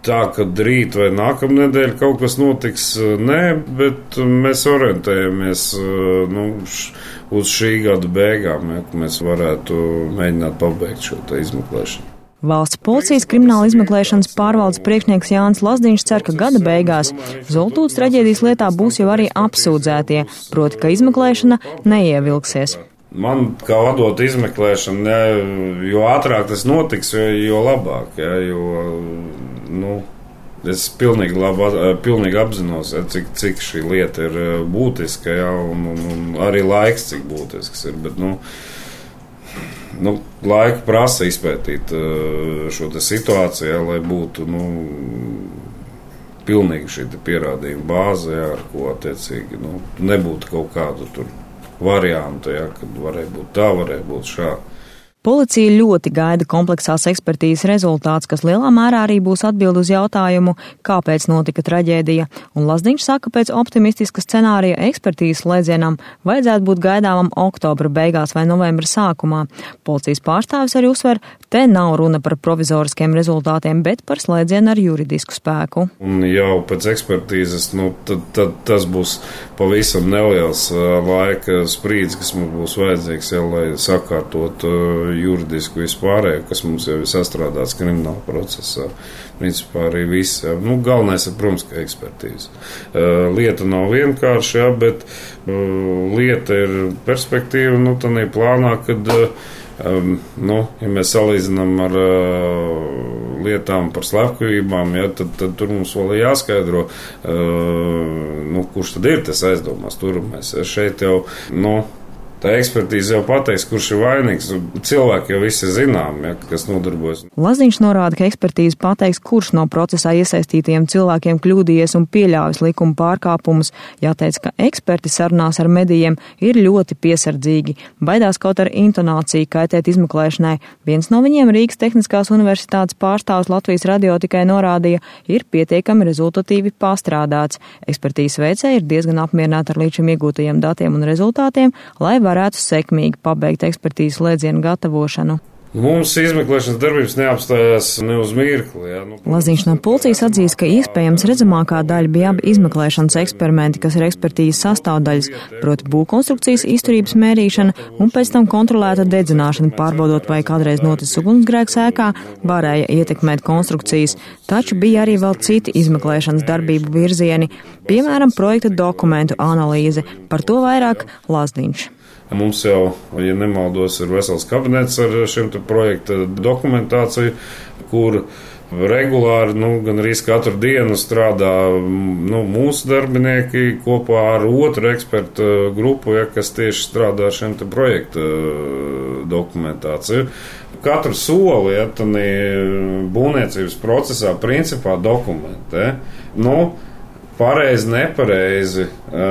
Tā, ka rīt vai nākamnedēļ kaut kas notiks, nē, bet mēs orientējamies uz šī gada beigām, ja, ka mēs varētu mēģināt pabeigt šo izmeklēšanu. Valsts policijas krimināla izmeklēšanas pārvaldes priekšnieks Jānis Lazdiņš cer, ka gada beigās Zoltūdas traģēdijas lietā būs jau arī apsūdzētie, proti, ka izmeklēšana neievilksies. Man, kā vadot izmeklēšanu, jo ātrāk tas notiks, jo labāk, ja, jo, es pilnīgi apzinos, ja, cik šī lieta ir būtiska, ja, un arī laiks, cik būtisks ir, bet, laika prasa izpētīt šo situāciju, ja, lai būtu pilnīgi šī pierādījuma bāze, ja, ar ko attiecīgi nebūtu kaut kādu tur variantu, ja, kad varēja būt tā, varēja būt šā. Policija ļoti gaida kompleksās ekspertīzes rezultāts, kas lielā mērā arī būs atbild uz jautājumu, kāpēc notika traģēdija, un Lazdiņš saka, pēc optimistiska scenārija ekspertīzes slēdzienam vajadzētu būt gaidāmam oktobra beigās vai novembra sākumā. Policijas pārstāvis arī uzsver, te nav runa par provizoriskiem rezultātiem, bet par slēdzienu ar juridisku spēku. Un jau pēc ekspertīzes, tad tas būs pavisam neliels laika sprīdis, kas mums būs vajadzīgs, ja, lai sakārtot juridiski vispārējo, kas mums jau ir sastrādāts krimināla procesā. Principā arī viss. Ja. Galvenais ir, protams, ka ekspertīze. Lieta nav vienkārša, ja, bet lieta ir perspektīva, tādā plānā, kad, ja mēs salīdzinām ar lietām par slepkavībām, ja, tad tur mums vēl ir jāskaidro, kurš tad ir tas aizdomās turamais. Šeit jau, tā ekspertīze jau pateiks, kurš ir vainīgs. Cilvēki jau visi zinām, ja, kas nodarbojas. Lazdiņš norāda, ka ekspertīze pateiks, kurš no procesā iesaistītajiem cilvēkiem kļūdījies un pieļāvis likuma pārkāpumus. Jāteic, ka eksperti sarunās ar medijiem ir ļoti piesardzīgi. Baidās kaut ar intonāciju kaitēt izmeklēšanai. Viens no viņiem, Rīgas Tehniskās universitātes pārstāvs Latvijas radio tikai norādīja, ir pietiekami rezultatīvi pastrādāts. Ekspertīzes veicēji ir diezgan apmierināti ar līdz šim iegūtajiem datiem un rezultātiem, lai varētu sekmīgi pabeigt ekspertīzes slēdzienu gatavošanu. Mums izmeklēšanas darbības neapstājās ne uz mirkli. Ja. Lazdiņš no policijas atzīst, ka iespējams redzamākā daļa bija abi izmeklēšanas eksperimenti, kas ir ekspertīzes sastāvdaļas, proti būvkonstrukcijas izturības mērīšana un pēc tam kontrolēta dedzināšana, pārbaudot, vai kādreiz noticis ugunsgrēks ēkā, varēja ietekmēt konstrukcijas, taču bija arī vēl citi izmeklēšanas darbību virzieni, piemēram, projekta dokumentu analīze. Par to vairāk Lazdiņš. Mums jau, ja nemaldos, ir vesels kabinets ar šiem projekta dokumentāciju, kur regulāri, gan arī katru dienu strādā mūsu darbinieki kopā ar otru ekspertu grupu, ja, kas tieši strādā ar šiem projekta dokumentāciju. Katru soli, ja, būvniecības procesā principā dokumentē. Pareizi, nepareizi,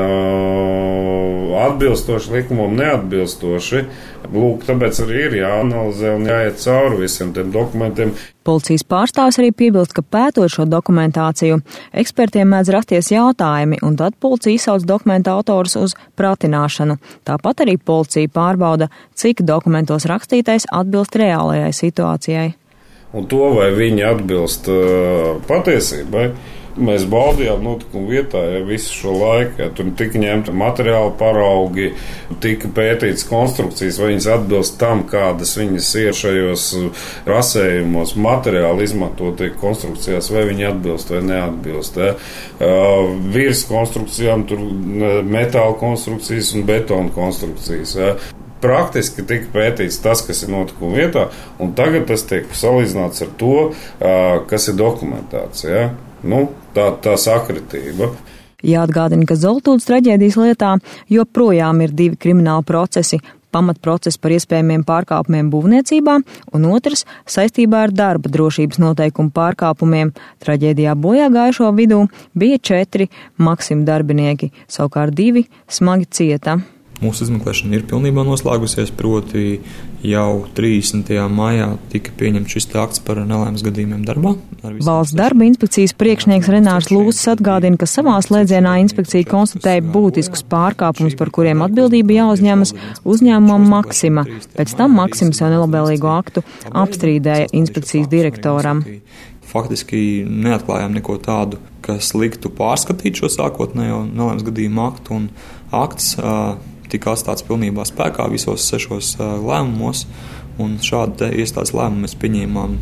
atbilstoši likumam, neatbilstoši. Lūk, tāpēc arī ir jāanalizē un jāiet cauri visiem tiem dokumentiem. Policijas pārstāvis arī piebilst, ka pētot šo dokumentāciju, ekspertiem mēdz rasties jautājumi, un tad policija izsauc dokumenta autorus uz pratināšanu. Tāpat arī policija pārbauda, cik dokumentos rakstītais atbilst reālajai situācijai. Un to, vai viņi atbilst patiesībai, mēs baudījām notikumu vietā, ja, visu šo laiku. Ja, tur tika ņemta materiāli paraugi, tika pētīts konstrukcijas, vai viņas atbilst tam, kādas viņas ir šajos rasējumos, materiāli izmantotie konstrukcijās, vai viņi atbilst vai neatbilst. Ja. Virs konstrukcijām tur metāla konstrukcijas un betona konstrukcijas. Ja. Praktiski tika pētīts tas, kas ir notikuma vietā, un tagad tas tiek salīdzināts ar to, kas ir dokumentācija. Ja. Tā sakritība. Jāatgādina, ka Zoltūdas traģēdijas lietā joprojām ir 2 krimināli procesi. Pamatprocess par iespējamiem pārkāpumiem būvniecībā un otrs saistībā ar darba drošības noteikumu pārkāpumiem. Traģēdijā bojā gājušo vidū bija 4 Maxima darbinieki, savukārt 2 smagi cieta. Mūsu izmeklēšana ir pilnībā noslēgusies, proti jau 30. maijā tika pieņemts šis akts par nelaimes gadījumiem darbā. Valsts darba inspekcijas priekšnieks Renārs Lūsis atgādina, ka savā slēdzienā inspekcija konstatēja būtiskus pārkāpumus, par kuriem atbildība jāuzņemas uzņēmumam Maxima. Pēc tam Maxims jau nelabvēlīgo aktu apstrīdēja inspekcijas direktoram. faktiski neatklājām neko tādu, kas liktu pārskatīt šo sākotnējo nelaimes gadījumu aktu, un akts tika atstāts pilnībā spēkā visos 6 lēmumos, un šādu iestādes lēmumu mēs pieņēmām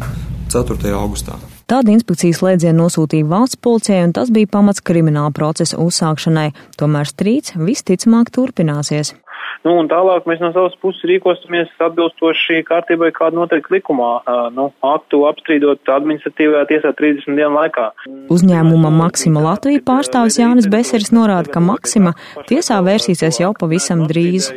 4. augustā. Tāda inspekcijas slēdzienu nosūtīja valsts policijai, un tas bija pamats krimināla procesa uzsākšanai. Tomēr strīds visticamāk turpināsies. Un tālāk mēs no savas puses rīkosimies atbilstoši kārtībai, kāda noteikti likumā, aktu apstrīdot administratīvajā tiesā 30 dienu laikā. Uzņēmuma Maksima Latvija pārstāvis Jānis Beseris norāda, ka Maksima tiesā vērsīsies jau pavisam drīz.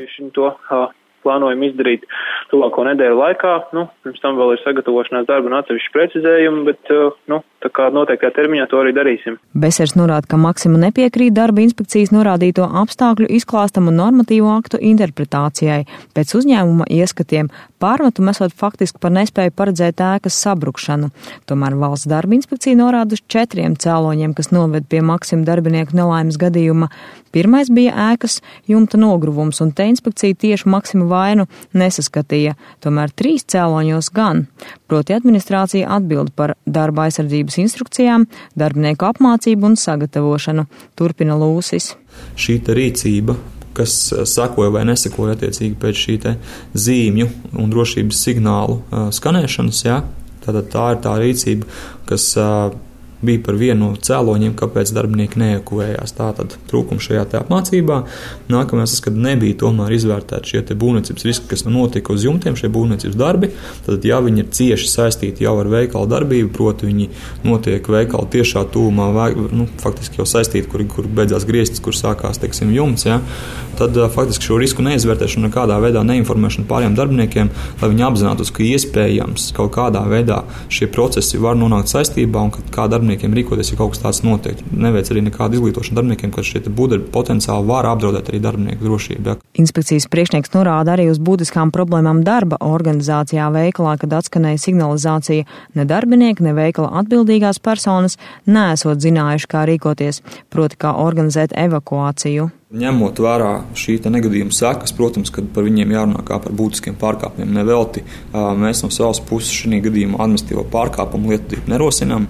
Plānojam izdarīt tuvāko nedēļu laikā. Pirms tam vēl ir sagatavošanās darba un atsevišķi precizējumi, bet tā kā noteiktajā termiņā to arī darīsim. Besers norāda, ka Maksima nepiekrīt darba inspekcijas norādīto apstākļu izklāstam un normatīvo aktu interpretācijai. Pēc uzņēmuma ieskatiem pārmetumu esot faktiski par nespēju paredzēt ēkas sabrukšanu. Tomēr valsts darba inspekcija norāda uz 4 cēloņiem, kas noved pie Maksima darbinieku nelaimes gadījuma. Pirmais bija ēkas jumta nogruvums, un te inspekcija tieši Maksima vainu nesaskatīja. Tomēr 3 cēloņos gan. Proti administrācija atbild par darba aizsardzības instrukcijām, darbinieku apmācību un sagatavošanu. Turpina Lūsis. Šī rīcība, kas sekoja vai nesekoja attiecīgi pēc šī zīmju un drošības signālu skanēšanas, tātad tā ir tā rīcība, kas bija par vienu no cēloņiem, kāpēc darbinieki neiekavējās. Tātad trūkums šajā apmācībā. Nākamais, kad nebija tomēr izvērtēti šie būvniecības riski, kas notika uz jumtiem, šie būvniecības darbi, tad, ja viņi ir cieši saistīti jau ar veikalu darbību, proti viņi notiek veikalu tiešā tūmā, faktiski jau saistīti, kur beidzās griestis, kur sākās, jumts, tad faktiski šo risku neizvērtēšanu nekādā veidā neinformēšanu pārējiem darbiniekiem, lai viņi apzinātos, ka iespējams kaut kādā veidā šie procesi var nonākt saistībā un kā darbiniekiem rīkoties, ja kaut kas tāds notiek. Neveic arī nekādu izglītošanu darbiniekiem, ka šie būvdarbi potenciāli var apdraudēt arī darbinieku drošību. Inspekcijas priekšnieks norāda arī uz būtiskām problēmām darba organizācijā veikalā, kad atskanēja signalizācija. Ne darbinieki, ne veikala atbildīgās personas neesot zinājuši, kā rīkoties, proti kā organizēt evakuāciju. Ņemot vērā šī negadījuma sekas, protams, kad par viņiem jārunā kā par būtiskiem pārkāpumiem. Nevelti mēs no savas puses šī gadījuma administratīvo pārkāpumu lietvedību nerosinām,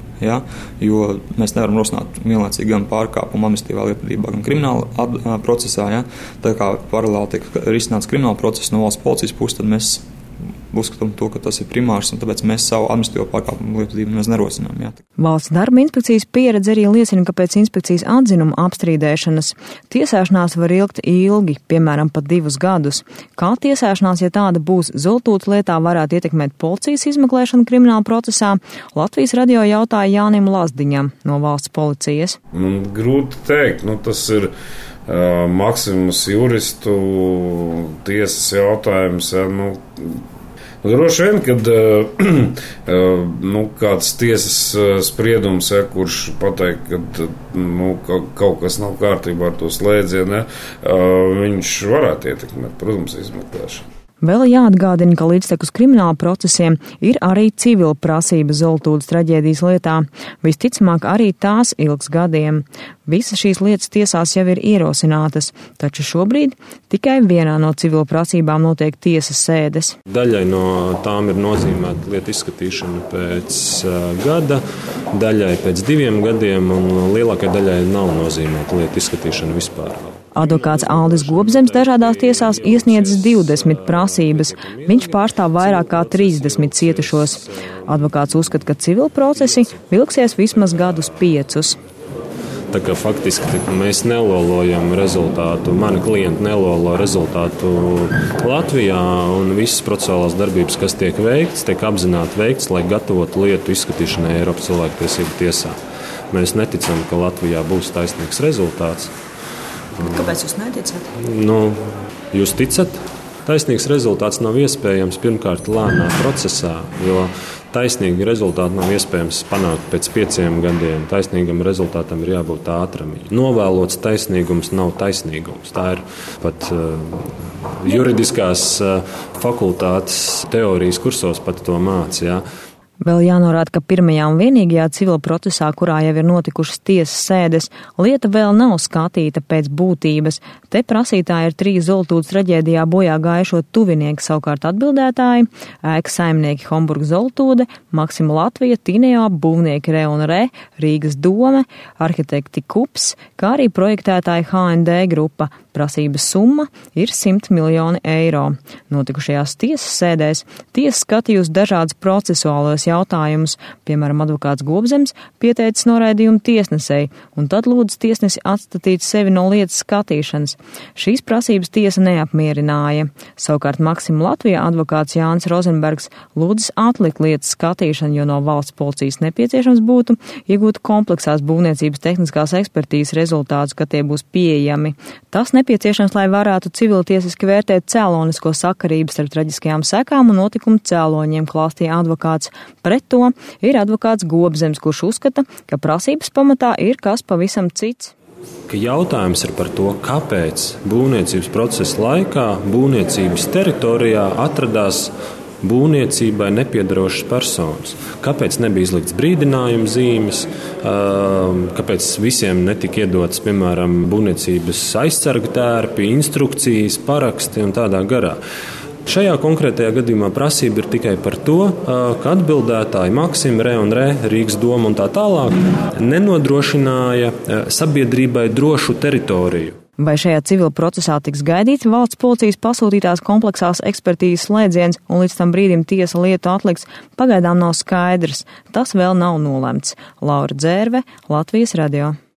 jo mēs nevaram rosināt vienlaicīgi gan pārkāpumu administratīvā lietvedībā, gan krimināla procesā. Tā kā paralēli tiek risināts krimināla process no valsts policijas puses, tad mēs uzskatām to, ka tas ir primārs, un tāpēc mēs savu administratīvo pārkāpumu lietvedību nerosinām. Valsts darba inspekcijas pieredze arī liecina, ka pēc inspekcijas atzinuma apstrīdēšanas tiesāšanās var ilgt ilgi, piemēram, pat 2 gadus. Kā tiesāšanās, ja tāda būs Zoltūtas lietā, varētu ietekmēt policijas izmeklēšanu krimināla procesā, Latvijas radio jautāja Jānim Lazdiņam no valsts policijas. Grūti teikt, tas ir Maksimas juristu tiesas jautājums. Droši vien, kad kāds tiesas spriedums, kurš pateikt, ka kaut kas nav kārtībā ar to slēdzienu, viņš varētu ietekmēt, protams, izmeklēšanu. Vēl jāatgādina, ka līdztekus krimināla procesiem ir arī civila prasība Zoltūdas traģēdijas lietā. Visticamāk, arī tās ilgs gadiem. Visas šīs lietas tiesās jau ir ierosinātas, taču šobrīd tikai vienā no civila prasībām notiek tiesas sēdes. Daļai no tām ir nozīmēta lieta izskatīšana pēc gada, daļai pēc 2 gadiem un lielākai daļai nav nozīmēta lieta izskatīšana vispār. Advokāts Aldis Gobzems dažādās tiesās iesniedzis 20 prasības. Viņš pārstāv vairāk kā 30 cietušos. Advokāts uzskata, ka civil procesi vilksies vismaz gadus 5. Tā kā faktiski mēs nelolojam rezultātu, mani klienti nelolo rezultātu Latvijā, un visas procesuālās darbības, kas tiek veikts, tiek apzināti veikts, lai gatavotu lietu izskatīšanai Eiropas cilvēktiesību tiesā. Mēs neticam, ka Latvijā būs taisnīgs rezultāts. Kāpēc jūs neticat? Jūs ticat? Taisnīgs rezultāts nav iespējams pirmkārt lēnā procesā, jo taisnīgi rezultāti nav iespējams panākt pēc 5 gadiem. Taisnīgam rezultātam ir jābūt ātram. Novēlots taisnīgums nav taisnīgums. Tā ir pat juridiskās fakultātes teorijas kursos pat to māca. Vēl jānorāda, ka pirmajā un vienīgajā civila procesā, kurā jau ir notikušas tiesas sēdes, lieta vēl nav skatīta pēc būtības. Te prasītāji ir 3 Zoltūdes traģēdijā bojā gājušo tuvinieki, savukārt atbildētāji - ēkas saimnieki Homburga Zoltūde, Maksima Latvija, Tineo, būvnieki Re un Re, Rīgas dome, arhitekti Kups, kā arī projektētāji HND grupa. Prasības summa ir 100 miljoni eiro. Notikušajās tiesas sēdēs tiesa skatījusi dažādas procesuālos jautājumus, piemēram, advokāts Gobzems pieteicis noraidījumu tiesnesei, un tad lūdz tiesnesi atstatīt sevi no lietas skatīšanas. Šīs prasības tiesa neapmierināja. Savukārt Maksima Latvijā advokāts Jānis Rozenbergs lūdzis atlikt lietas skatīšanu, jo no valsts policijas nepieciešams būtu iegūt kompleksās būvniecības tehniskās ekspertīzes rezultātus, ka tie būs pieejami. Tas nepieciešams, lai varētu civiltiesiski vērtēt cēlonisko sakarību starp traģiskajām sekām un notikumu cēloņiem, klāstīja advokāts. Pret to ir advokāts Gobzems, kurš uzskata, ka prasības pamatā ir kas pavisam cits. Ka jautājums ir par to, kāpēc būvniecības procesa laikā būvniecības teritorijā atradās būvniecībai nepiedarošas personas. Kāpēc nebija izlikts brīdinājuma zīmes, kāpēc visiem netika iedotas, piemēram, būvniecības aizsarga tērpi, instrukcijas, paraksti un tādā garā. Šajā konkrētajā gadījumā prasība ir tikai par to, ka atbildētāji Maksima, Re un Re, Rīgas doma un tā tālāk nenodrošināja sabiedrībai drošu teritoriju. Vai šajā civila procesā tiks gaidīts valsts policijas pasūtītās kompleksās ekspertīzes slēdziens un līdz tam brīdim tiesa lietu atliks, pagaidām nav skaidrs. Tas vēl nav nolemts. Laura Dzērve, Latvijas radio.